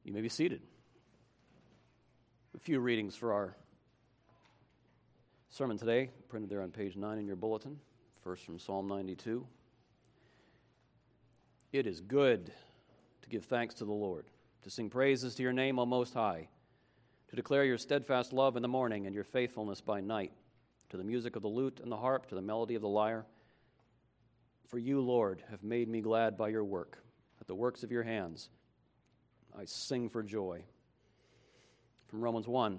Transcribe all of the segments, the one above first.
You may be seated. A few readings for our sermon today, printed there on page 9 in your bulletin. First from Psalm 92. It is good to give thanks to the Lord, to sing praises to your name, O Most High, to declare your steadfast love in the morning and your faithfulness by night, to the music of the lute and the harp, to the melody of the lyre. For you, Lord, have made me glad by your work. At the works of your hands I sing for joy. From Romans 1.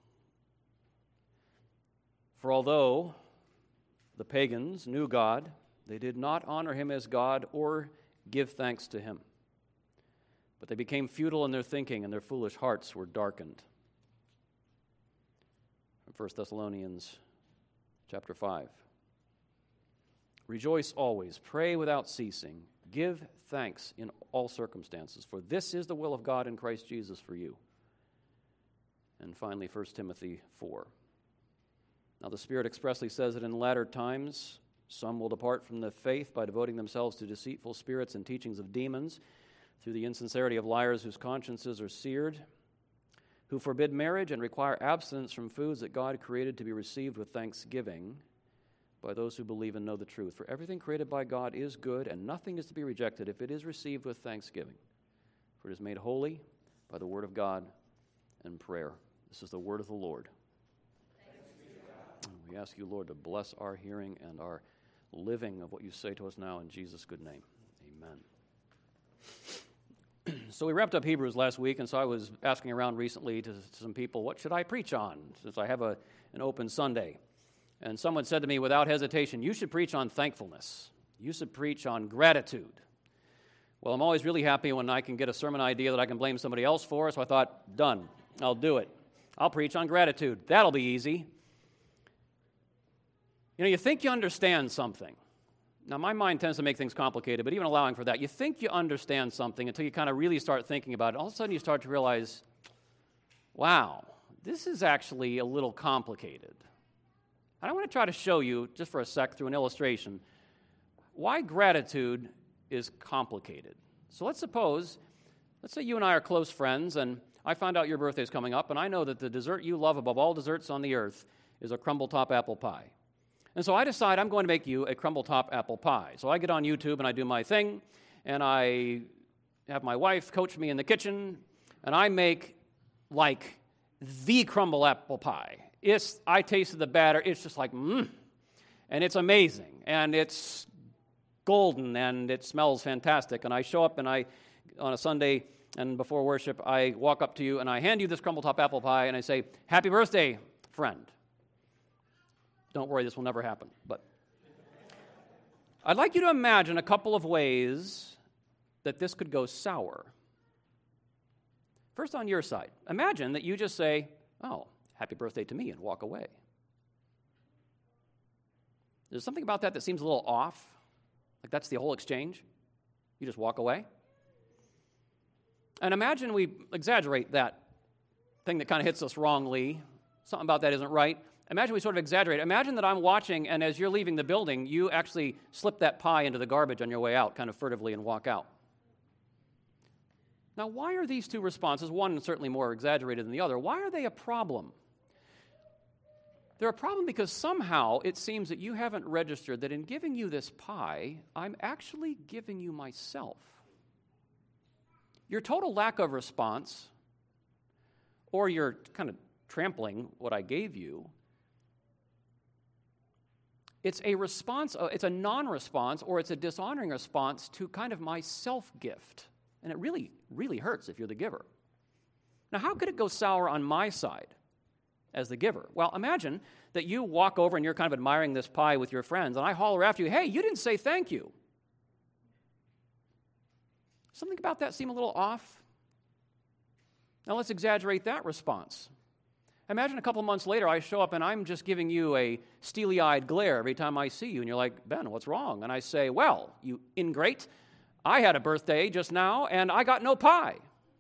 For although the pagans knew God, they did not honor him as God or give thanks to him. But they became futile in their thinking, and their foolish hearts were darkened. From 1 Thessalonians chapter 5. Rejoice always, pray without ceasing, give thanks in all circumstances, for this is the will of God in Christ Jesus for you. And finally, 1 Timothy 4. Now the Spirit expressly says that in latter times some will depart from the faith by devoting themselves to deceitful spirits and teachings of demons, through the insincerity of liars whose consciences are seared, who forbid marriage and require abstinence from foods that God created to be received with thanksgiving by those who believe and know the truth. For everything created by God is good, and nothing is to be rejected if it is received with thanksgiving. For it is made holy by the word of God and prayer. This is the word of the Lord. We ask you, Lord, to bless our hearing and our living of what you say to us now in Jesus' good name. Amen. So we wrapped up Hebrews last week, and so I was asking around recently to some people, what should I preach on, since I have an open Sunday? And someone said to me without hesitation, you should preach on thankfulness. You should preach on gratitude. Well, I'm always really happy when I can get a sermon idea that I can blame somebody else for, so I thought, done, I'll do it. I'll preach on gratitude. That'll be easy. You know, you think you understand something. Now, my mind tends to make things complicated, but even allowing for that, you think you understand something until you kind of really start thinking about it. All of a sudden, you start to realize, wow, this is actually a little complicated. And I want to try to show you, just for a sec, through an illustration, why gratitude is complicated. So let's say you and I are close friends, and I found out your birthday is coming up, and I know that the dessert you love above all desserts on the earth is a crumble top apple pie. And so I decide I'm going to make you a crumble top apple pie. So I get on YouTube and I do my thing, and I have my wife coach me in the kitchen, and I make like the crumble apple pie. I tasted the batter, it's just like, and it's amazing, and it's golden, and it smells fantastic. And I show up, and on a Sunday, and before worship, I walk up to you, and I hand you this crumble top apple pie, and I say, happy birthday, friend. Don't worry, this will never happen. But I'd like you to imagine a couple of ways that this could go sour. First, on your side, imagine that you just say, oh, happy birthday to me, and walk away. There's something about that seems a little off. Like that's the whole exchange. You just walk away. And imagine we exaggerate that thing that kind of hits us wrongly. Something about that isn't right. Imagine we sort of exaggerate. Imagine that I'm watching, and as you're leaving the building, you actually slip that pie into the garbage on your way out, kind of furtively, and walk out. Now, why are these two responses, one certainly more exaggerated than the other, why are they a problem? They're a problem because somehow it seems that you haven't registered that in giving you this pie, I'm actually giving you myself. Your total lack of response, or your kind of trampling what I gave you, it's a response, it's a non-response, or it's a dishonoring response to kind of my self-gift. And it really, really hurts if you're the giver. Now, how could it go sour on my side as the giver? Well, imagine that you walk over and you're kind of admiring this pie with your friends, and I holler after you, hey, you didn't say thank you. Something about that seem a little off? Now, let's exaggerate that response. Imagine a couple months later, I show up and I'm just giving you a steely-eyed glare every time I see you, and you're like, Ben, what's wrong? And I say, well, you ingrate, I had a birthday just now, and I got no pie.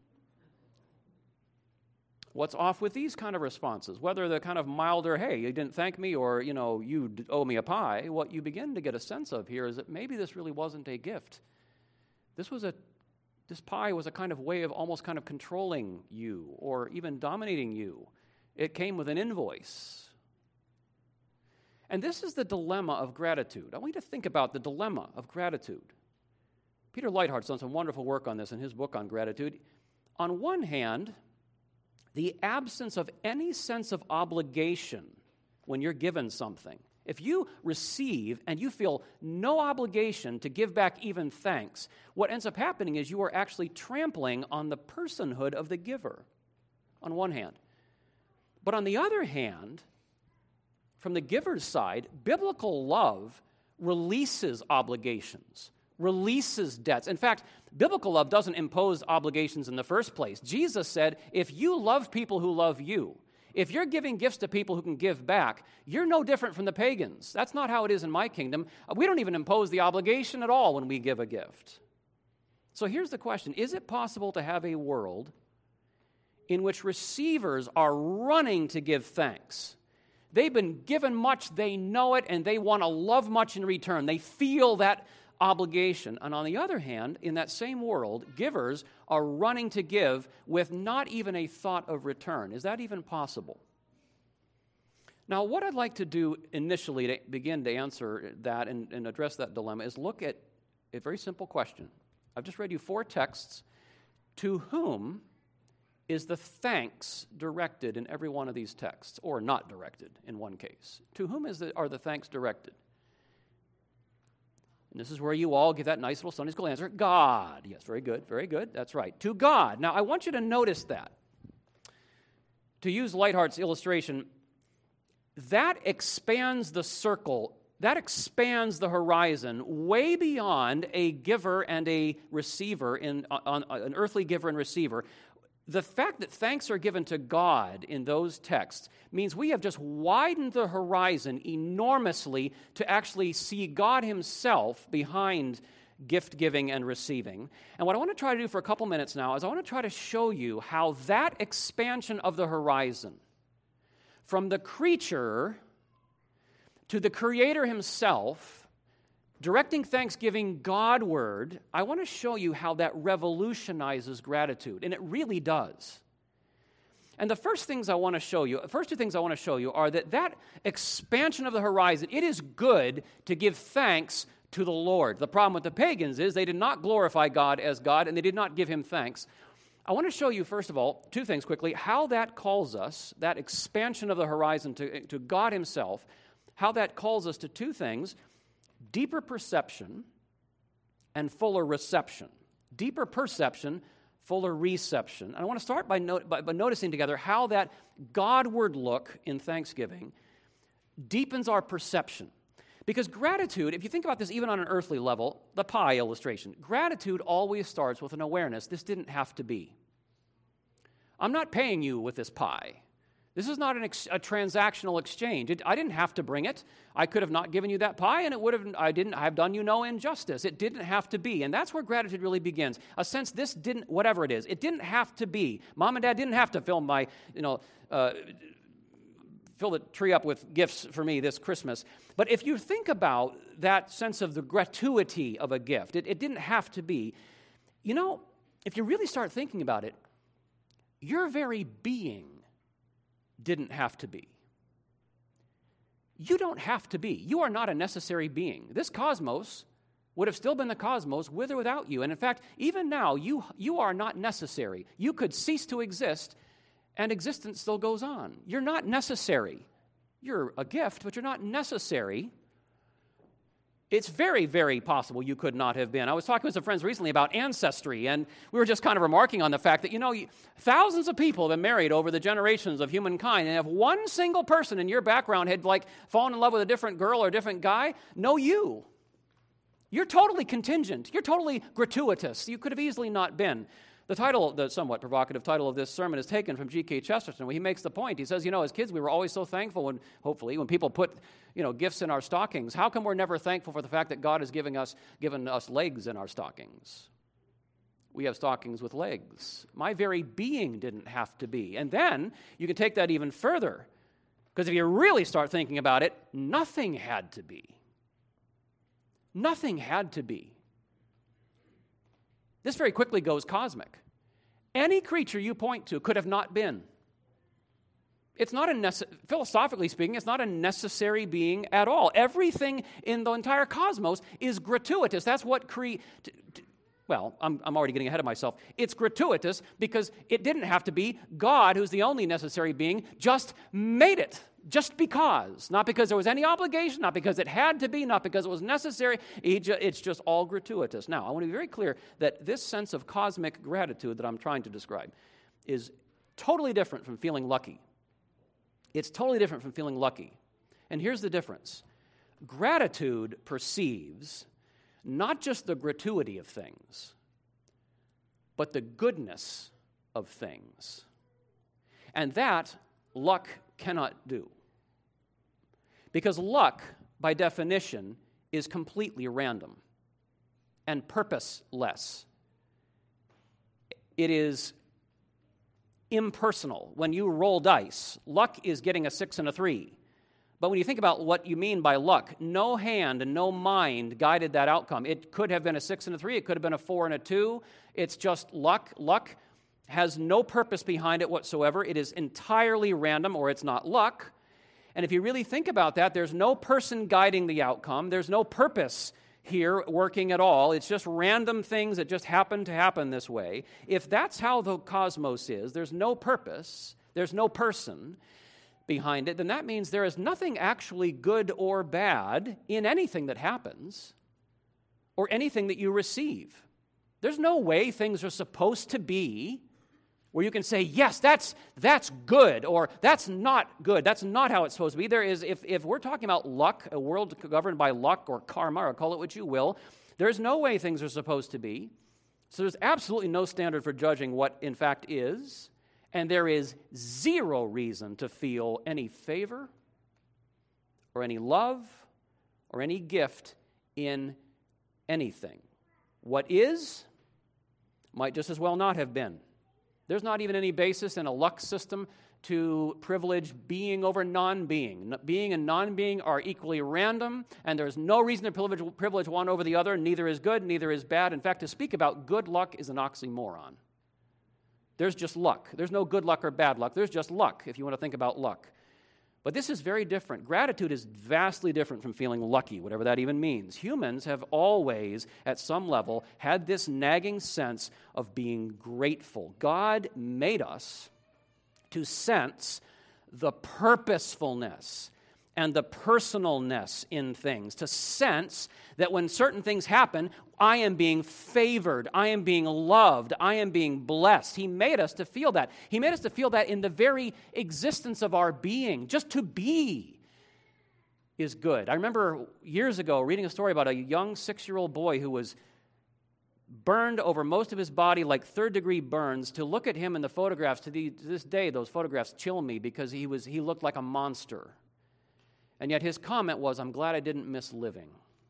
What's off with these kind of responses? Whether the kind of milder, hey, you didn't thank me, or, you owe me a pie, what you begin to get a sense of here is that maybe this really wasn't a gift. This was a This pie was a kind of way of almost kind of controlling you or even dominating you. It came with an invoice. And this is the dilemma of gratitude. I want you to think about the dilemma of gratitude. Peter Leithart's done some wonderful work on this in his book on gratitude. On one hand, the absence of any sense of obligation when you're given something. If you receive and you feel no obligation to give back even thanks, what ends up happening is you are actually trampling on the personhood of the giver, on one hand. But on the other hand, from the giver's side, biblical love releases obligations, releases debts. In fact, biblical love doesn't impose obligations in the first place. Jesus said, if you love people who love you, if you're giving gifts to people who can give back, you're no different from the pagans. That's not how it is in my kingdom. We don't even impose the obligation at all when we give a gift. So here's the question. Is it possible to have a world in which receivers are running to give thanks? They've been given much, they know it, and they want to love much in return. They feel that obligation. And on the other hand, in that same world, givers are running to give with not even a thought of return. Is that even possible? Now, what I'd like to do initially to begin to answer that and address that dilemma is look at a very simple question. I've just read you 4 texts. To whom is the thanks directed in every one of these texts, or not directed in one case? To whom are the thanks directed? And this is where you all give that nice little Sunday school answer. God. Yes, very good, very good. That's right. To God. Now, I want you to notice that. To use Leithart's illustration, that expands the circle, that expands the horizon way beyond a giver and a receiver, an earthly giver and receiver. The fact that thanks are given to God in those texts means we have just widened the horizon enormously to actually see God himself behind gift giving and receiving. And what I want to try to do for a couple minutes now is I want to try to show you how that expansion of the horizon from the creature to the Creator himself, directing thanksgiving Godward, I want to show you how that revolutionizes gratitude, and it really does. And the first two things I want to show you are that expansion of the horizon, it is good to give thanks to the Lord. The problem with the pagans is they did not glorify God as God, and they did not give him thanks. I want to show you, first of all, 2 things quickly, how that calls us, that expansion of the horizon to God himself, how that calls us to 2 things: deeper perception and fuller reception. Deeper perception, fuller reception. And I want to start by noticing together how that Godward look in thanksgiving deepens our perception. Because gratitude, if you think about this even on an earthly level, the pie illustration, gratitude always starts with an awareness. This didn't have to be. I'm not paying you with this pie. This is not a transactional exchange. I didn't have to bring it. I could have not given you that pie, and I have done you no injustice. It didn't have to be, and that's where gratitude really begins. A sense this didn't, whatever it is, it didn't have to be. Mom and Dad didn't have to fill the tree up with gifts for me this Christmas. But if you think about that sense of the gratuity of a gift, it didn't have to be. You know, if you really start thinking about it, your very being didn't have to be. You don't have to be. You are not a necessary being. This cosmos would have still been the cosmos with or without you. And in fact, even now, you are not necessary. You could cease to exist, and existence still goes on. You're not necessary. You're a gift, but you're not necessary. It's very, very possible you could not have been. I was talking with some friends recently about ancestry, and we were just kind of remarking on the fact that, thousands of people have been married over the generations of humankind, and if one single person in your background had, fallen in love with a different girl or a different guy, you're totally contingent. You're totally gratuitous. You could have easily not been. The somewhat provocative title of this sermon is taken from G.K. Chesterton, where he makes the point. He says, as kids, we were always so thankful when people put, gifts in our stockings. How come we're never thankful for the fact that God has given us legs in our stockings? We have stockings with legs. My very being didn't have to be. And then you can take that even further, because if you really start thinking about it, nothing had to be. Nothing had to be. This very quickly goes cosmic. Any creature you point to could have not been. It's not philosophically speaking, it's not a necessary being at all. Everything in the entire cosmos is gratuitous. That's what I'm already getting ahead of myself. It's gratuitous because it didn't have to be. God, who's the only necessary being, just made it. Just because. Not because there was any obligation, not because it had to be, not because it was necessary. It's just all gratuitous. Now, I want to be very clear that this sense of cosmic gratitude that I'm trying to describe is totally different from feeling lucky. It's totally different from feeling lucky. And here's the difference. Gratitude perceives not just the gratuity of things, but the goodness of things. And that luck cannot do. Because luck, by definition, is completely random and purposeless. It is impersonal. When you roll dice, luck is getting a 6 and a 3. But when you think about what you mean by luck, no hand and no mind guided that outcome. It could have been a 6 and a 3. It could have been a 4 and a 2. It's just luck. Luck has no purpose behind it whatsoever. It is entirely random, or it's not luck. And if you really think about that, there's no person guiding the outcome. There's no purpose here working at all. It's just random things that just happen to happen this way. If that's how the cosmos is, there's no purpose, there's no person behind it, then that means there is nothing actually good or bad in anything that happens or anything that you receive. There's no way things are supposed to be where you can say, yes, that's good, or that's not good. That's not how it's supposed to be. There is, if we're talking about luck, a world governed by luck or karma, or call it what you will, there's no way things are supposed to be. So there's absolutely no standard for judging what in fact is, and there is zero reason to feel any favor or any love or any gift in anything. What is might just as well not have been. There's not even any basis in a luck system to privilege being over non-being. Being and non-being are equally random, and there's no reason to privilege one over the other. Neither is good, neither is bad. In fact, to speak about good luck is an oxymoron. There's just luck. There's no good luck or bad luck. There's just luck, if you want to think about luck. But this is very different. Gratitude is vastly different from feeling lucky, whatever that even means. Humans have always, at some level, had this nagging sense of being grateful. God made us to sense the purposefulness and the personalness in things, to sense that when certain things happen, I am being favored, I am being loved, I am being blessed. He made us to feel that. He made us to feel that in the very existence of our being. Just to be is good. I remember years ago reading a story about a young 6-year-old boy who was burned over most of his body, like third-degree burns. To look at him in the photographs, to this day, those photographs chill me because he looked like a monster. And yet his comment was, I'm glad I didn't miss living.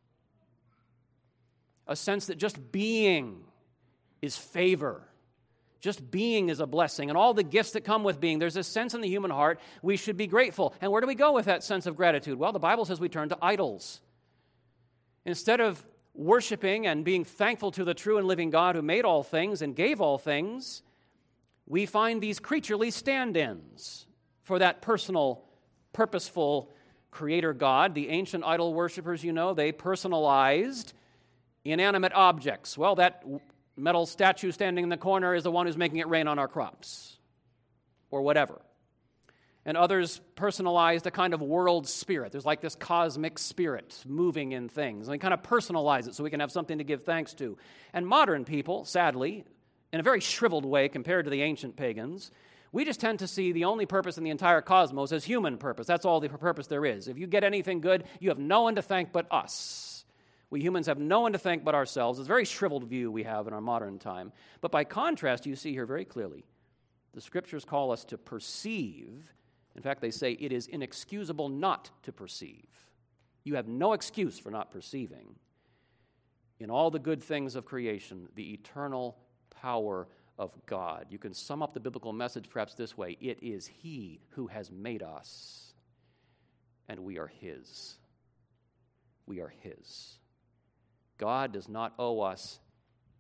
A sense that just being is favor. Just being is a blessing. And all the gifts that come with being, there's a sense in the human heart we should be grateful. And where do we go with that sense of gratitude? Well, the Bible says we turn to idols. Instead of worshiping and being thankful to the true and living God who made all things and gave all things, we find these creaturely stand-ins for that personal, purposeful Creator God. The ancient idol worshipers, they personalized inanimate objects. Well, that metal statue standing in the corner is the one who's making it rain on our crops, or whatever. And others personalized a kind of world spirit. There's like this cosmic spirit moving in things. And they kind of personalize it so we can have something to give thanks to. And modern people, sadly, in a very shriveled way compared to the ancient pagans, we just tend to see the only purpose in the entire cosmos as human purpose. That's all the purpose there is. If you get anything good, you have no one to thank but us. We humans have no one to thank but ourselves. It's a very shriveled view we have in our modern time. But by contrast, you see here very clearly, the Scriptures call us to perceive. In fact, they say it is inexcusable not to perceive. You have no excuse for not perceiving in all the good things of creation, the eternal power of God. You can sum up the biblical message perhaps this way: it is He who has made us, and we are His. We are His. God does not owe us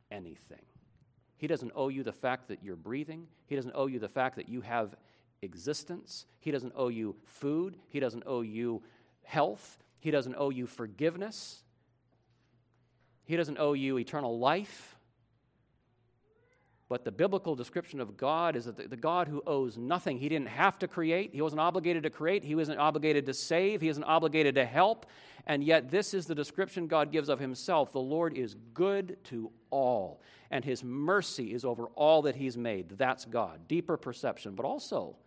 anything. He doesn't owe you the fact that you're breathing. He doesn't owe you the fact that you have existence. He doesn't owe you food. He doesn't owe you health. He doesn't owe you forgiveness. He doesn't owe you eternal life. But the biblical description of God is that the God who owes nothing. He didn't have to create. He wasn't obligated to create. He wasn't obligated to save. He isn't obligated to help. And yet this is the description God gives of himself. The Lord is good to all, and his mercy is over all that he's made. That's God. Deeper perception, but also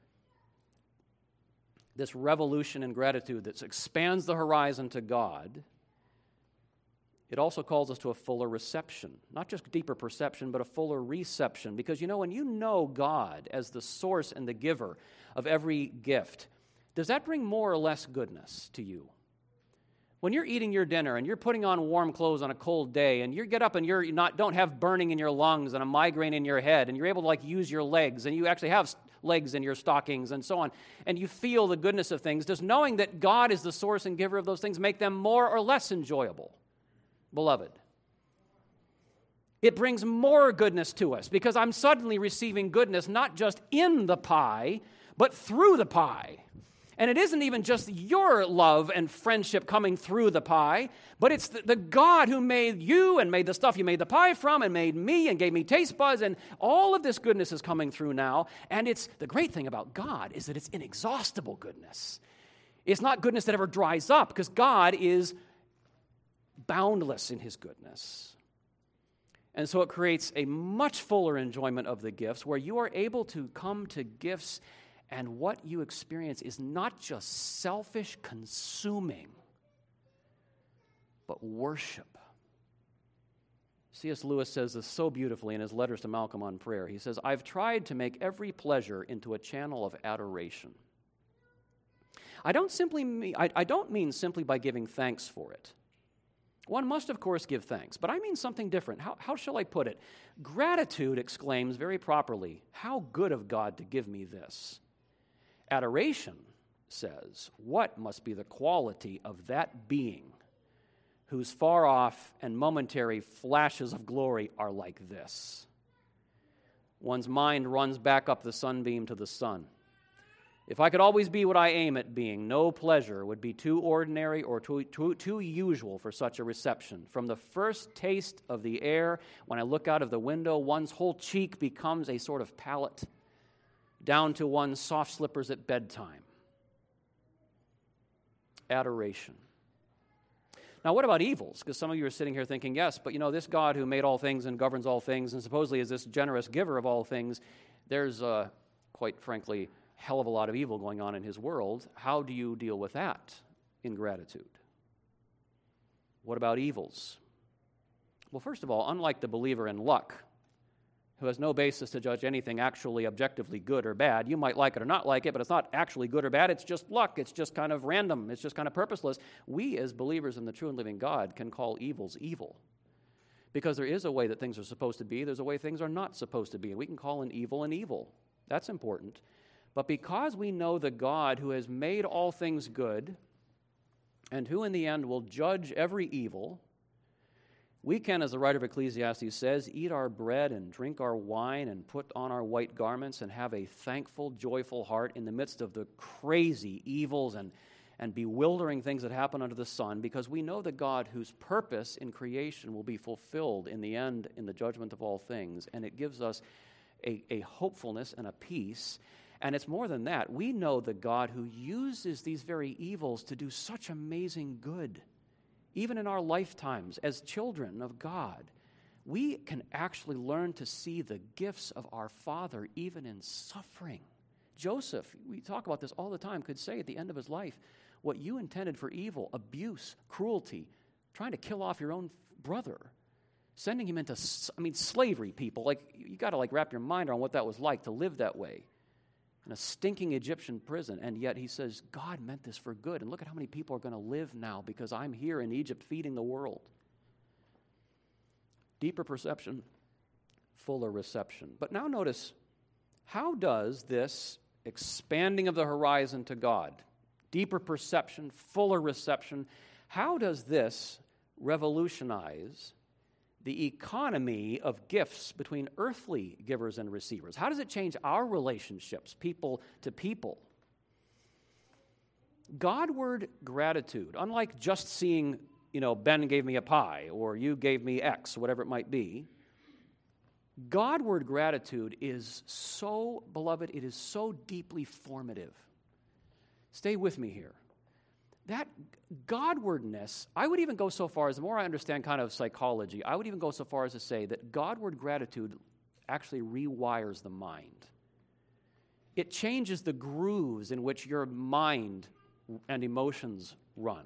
this revolution in gratitude that expands the horizon to God. It also calls us to a fuller reception, not just deeper perception, but a fuller reception. Because, when you know God as the source and the giver of every gift, does that bring more or less goodness to you? When you're eating your dinner and you're putting on warm clothes on a cold day and you get up and don't have burning in your lungs and a migraine in your head and you're able to use your legs and you actually have legs in your stockings and so on, and you feel the goodness of things, does knowing that God is the source and giver of those things make them more or less enjoyable? Beloved, it brings more goodness to us because I'm suddenly receiving goodness not just in the pie, but through the pie. And it isn't even just your love and friendship coming through the pie, but it's the God who made you and made the stuff you made the pie from and made me and gave me taste buds, and all of this goodness is coming through now. And it's the great thing about God is that it's inexhaustible goodness. It's not goodness that ever dries up because God is boundless in his goodness. And so it creates a much fuller enjoyment of the gifts where you are able to come to gifts and what you experience is not just selfish consuming, but worship. C.S. Lewis says this so beautifully in his letters to Malcolm on prayer. He says, I've tried to make every pleasure into a channel of adoration. I don't mean simply by giving thanks for it. One must, of course, give thanks, but I mean something different. How shall I put it? Gratitude exclaims very properly, how good of God to give me this. Adoration says, what must be the quality of that being whose far off and momentary flashes of glory are like this? One's mind runs back up the sunbeam to the sun. If I could always be what I aim at being, no pleasure would be too ordinary or too usual for such a reception. From the first taste of the air, when I look out of the window, one's whole cheek becomes a sort of palate, down to one's soft slippers at bedtime. Adoration. Now, what about evils? Because some of you are sitting here thinking, yes, but this God who made all things and governs all things and supposedly is this generous giver of all things, there's, quite frankly, hell of a lot of evil going on in his world. How do you deal with that in gratitude? What about evils? Well, first of all, unlike the believer in luck, who has no basis to judge anything actually objectively good or bad, you might like it or not like it, but it's not actually good or bad, it's just luck, it's just kind of random, it's just kind of purposeless. We as believers in the true and living God can call evils evil. Because there is a way that things are supposed to be, there's a way things are not supposed to be, and we can call an evil. That's important. But because we know the God who has made all things good and who in the end will judge every evil, we can, as the writer of Ecclesiastes says, eat our bread and drink our wine and put on our white garments and have a thankful, joyful heart in the midst of the crazy evils and bewildering things that happen under the sun, because we know the God whose purpose in creation will be fulfilled in the end in the judgment of all things. And it gives us a hopefulness and a peace. And it's more than that. We know the God who uses these very evils to do such amazing good. Even in our lifetimes as children of God, we can actually learn to see the gifts of our Father even in suffering. Joseph, we talk about this all the time, could say at the end of his life, what you intended for evil, abuse, cruelty, trying to kill off your own brother, sending him into, slavery, people. You got to wrap your mind around what that was like to live that way. In a stinking Egyptian prison, and yet he says, God meant this for good, and look at how many people are going to live now because I'm here in Egypt feeding the world. Deeper perception, fuller reception. But now notice, how does this expanding of the horizon to God, deeper perception, fuller reception, how does this revolutionize the economy of gifts between earthly givers and receivers. How does it change our relationships, people to people? Godward gratitude, unlike just seeing, Ben gave me a pie or you gave me X, whatever it might be, Godward gratitude is so, beloved, it is so deeply formative. Stay with me here. That Godwardness, I would even go so far as, the more I understand kind of psychology, I would even go so far as to say that Godward gratitude actually rewires the mind. It changes the grooves in which your mind and emotions run.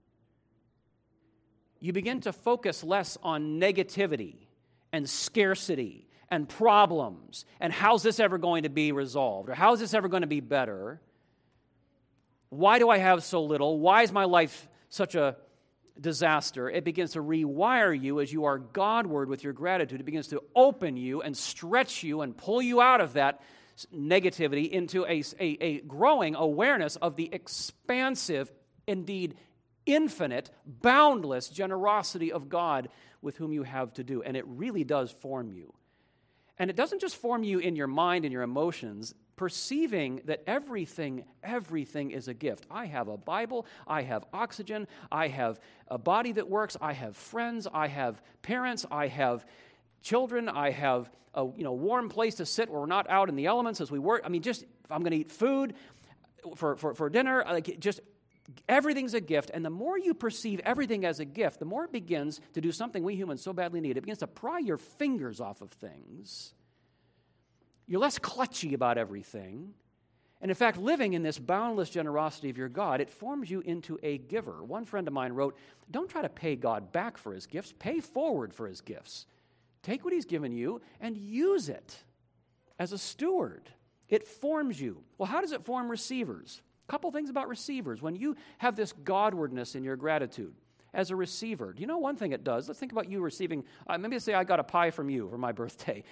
You begin to focus less on negativity and scarcity and problems and how's this ever going to be resolved or how's this ever going to be better. Why do I have so little? Why is my life such a disaster? It begins to rewire you as you are Godward with your gratitude. It begins to open you and stretch you and pull you out of that negativity into a growing awareness of the expansive, indeed infinite, boundless generosity of God with whom you have to do. And it really does form you. And it doesn't just form you in your mind and your emotions, perceiving that everything is a gift. I have a Bible, I have oxygen, I have a body that works, I have friends, I have parents, I have children, I have a warm place to sit where we're not out in the elements as we work. I mean, just if I'm going to eat food for dinner, everything's a gift. And the more you perceive everything as a gift, the more it begins to do something we humans so badly need. It begins to pry your fingers off of things. You're less clutchy about everything. And in fact, living in this boundless generosity of your God, it forms you into a giver. One friend of mine wrote, don't try to pay God back for his gifts. Pay forward for his gifts. Take what he's given you and use it as a steward. It forms you. Well, how does it form receivers? A couple things about receivers. When you have this Godwardness in your gratitude as a receiver, do you know one thing it does? Let's think about you receiving, maybe say I got a pie from you for my birthday.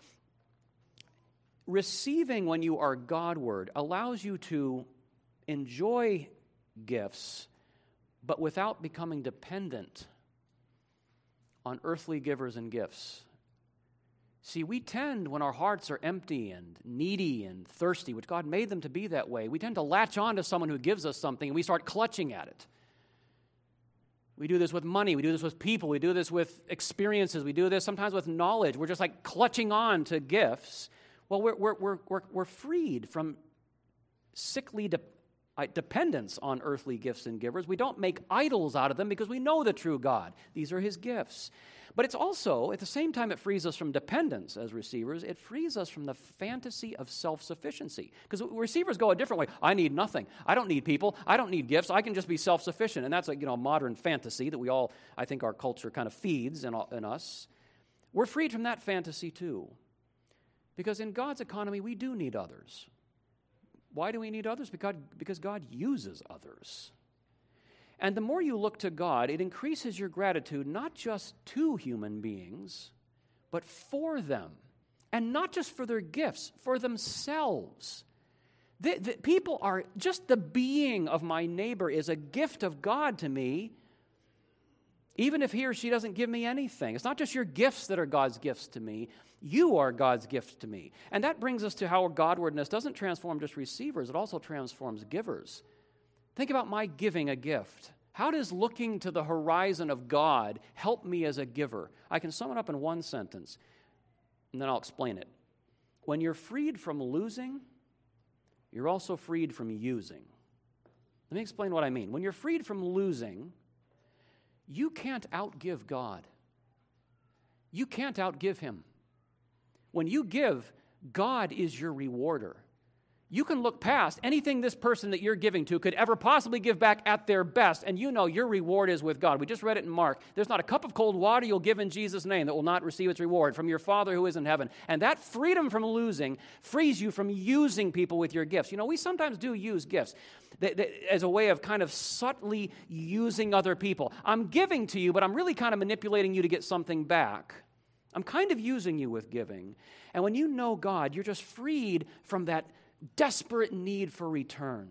Receiving when you are Godward allows you to enjoy gifts, but without becoming dependent on earthly givers and gifts. See, we tend, when our hearts are empty and needy and thirsty, which God made them to be that way, we tend to latch on to someone who gives us something and we start clutching at it. We do this with money, we do this with people, we do this with experiences, we do this sometimes with knowledge. We're just like clutching on to gifts. Well, we're freed from sickly dependence on earthly gifts and givers. We don't make idols out of them because we know the true God. These are his gifts. But it's also, at the same time it frees us from dependence as receivers, it frees us from the fantasy of self-sufficiency. Because receivers go a different way. I need nothing. I don't need people. I don't need gifts. I can just be self-sufficient. And that's a modern fantasy that we all, I think our culture kind of feeds in us. We're freed from that fantasy too. Because in God's economy, we do need others. Why do we need others? Because God uses others. And the more you look to God, it increases your gratitude not just to human beings, but for them. And not just for their gifts, for themselves. The people are, just the being of my neighbor is a gift of God to me, even if he or she doesn't give me anything. It's not just your gifts that are God's gifts to me. You are God's gift to me. And that brings us to how Godwardness doesn't transform just receivers, it also transforms givers. Think about my giving a gift. How does looking to the horizon of God help me as a giver? I can sum it up in one sentence, and then I'll explain it. When you're freed from losing, you're also freed from using. Let me explain what I mean. When you're freed from losing, you can't outgive God. You can't outgive him. When you give, God is your rewarder. You can look past anything this person that you're giving to could ever possibly give back at their best, and you know your reward is with God. We just read it in Mark. There's not a cup of cold water you'll give in Jesus' name that will not receive its reward from your Father who is in heaven. And that freedom from losing frees you from using people with your gifts. We sometimes do use gifts as a way of kind of subtly using other people. I'm giving to you, but I'm really kind of manipulating you to get something back. I'm kind of using you with giving. And when you know God, you're just freed from that desperate need for return.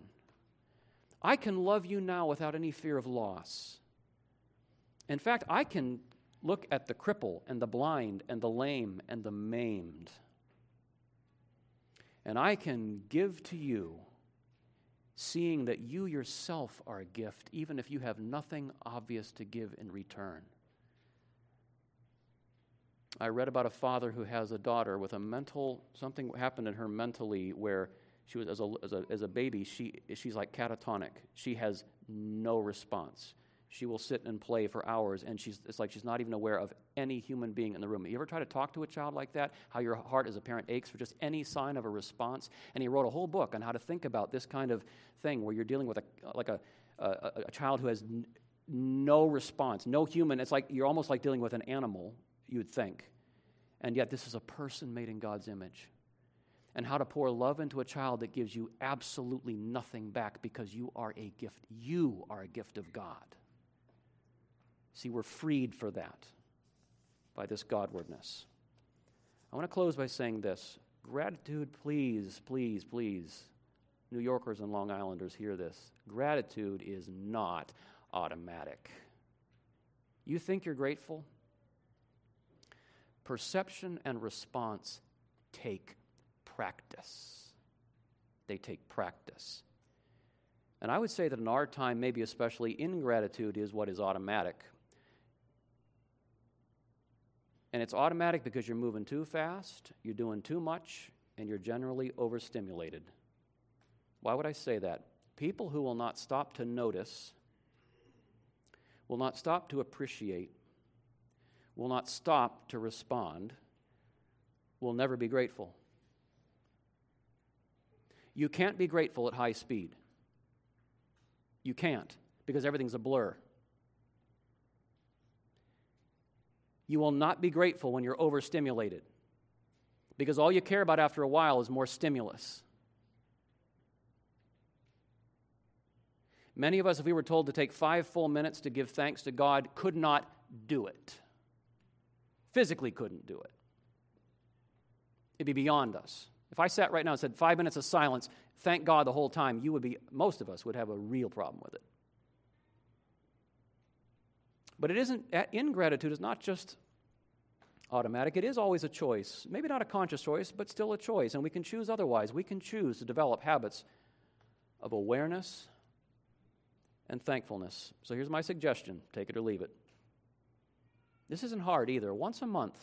I can love you now without any fear of loss. In fact, I can Look at the cripple and the blind and the lame and the maimed. And I can give to you, seeing that you yourself are a gift, even if you have nothing obvious to give in return. I read about a father who has a daughter with something happened in her mentally where she was, as a baby, she's like catatonic. She has no response. She will sit and play for hours, and it's like she's not even aware of any human being in the room. You ever try to talk to a child like that? How your heart as a parent aches for just any sign of a response? And he wrote a whole book on how to think about this kind of thing where you're dealing with a child who has no response, no human. It's like you're almost like dealing with an animal, you'd think. And yet this is a person made in God's image. And how to pour love into a child that gives you absolutely nothing back because you are a gift. You are a gift of God. See, we're freed for that by this Godwardness. I want to close by saying this. Gratitude, please, please, please, New Yorkers and Long Islanders, hear this. Gratitude is not automatic. You think you're grateful? Perception and response take practice. They take practice. And I would say that in our time, maybe especially, ingratitude is what is automatic. And it's automatic because you're moving too fast, you're doing too much, and you're generally overstimulated. Why would I say that? People who will not stop to notice, will not stop to appreciate, will not stop to respond, will never be grateful. You can't be grateful at high speed. You can't, because everything's a blur. You will not be grateful when you're overstimulated, because all you care about after a while is more stimulus. Many of us, if we were told to take 5 full minutes to give thanks to God, could not do it. Physically couldn't do it. It'd be beyond us. If I sat right now and said 5 minutes of silence, thank God the whole time, most of us would have a real problem with it. But ingratitude is not just automatic. It is always a choice. Maybe not a conscious choice, but still a choice. And we can choose otherwise. We can choose to develop habits of awareness and thankfulness. So here's my suggestion. Take it or leave it. This isn't hard either. Once a month,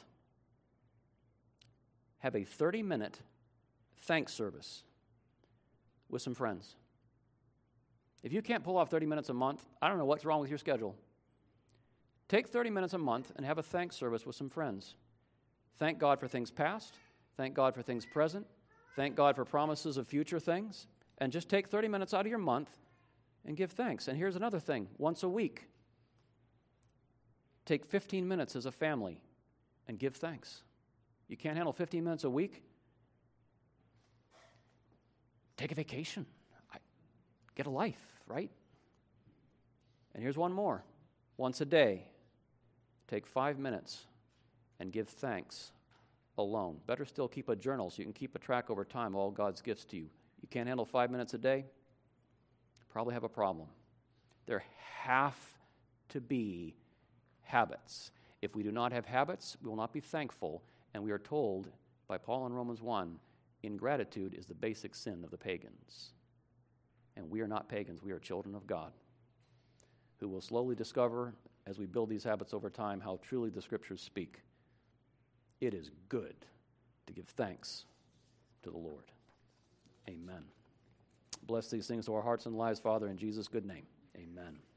have a 30-minute thanks service with some friends. If you can't pull off 30 minutes a month, I don't know what's wrong with your schedule. Take 30 minutes a month and have a thanks service with some friends. Thank God for things past. Thank God for things present. Thank God for promises of future things. And just take 30 minutes out of your month and give thanks. And here's another thing. Once a week, take 15 minutes as a family and give thanks. You can't handle 15 minutes a week? Take a vacation. Get a life, right? And here's one more. Once a day, take 5 minutes and give thanks alone. Better still, keep a journal so you can keep a track over time of all God's gifts to you. You can't handle 5 minutes a day? Probably have a problem. There have to be habits. If we do not have habits, we will not be thankful. And we are told by Paul in Romans 1, ingratitude is the basic sin of the pagans. And we are not pagans. We are children of God, who will slowly discover, as we build these habits over time, how truly the Scriptures speak. It is good to give thanks to the Lord. Amen. Bless these things to our hearts and lives, Father, in Jesus' good name. Amen.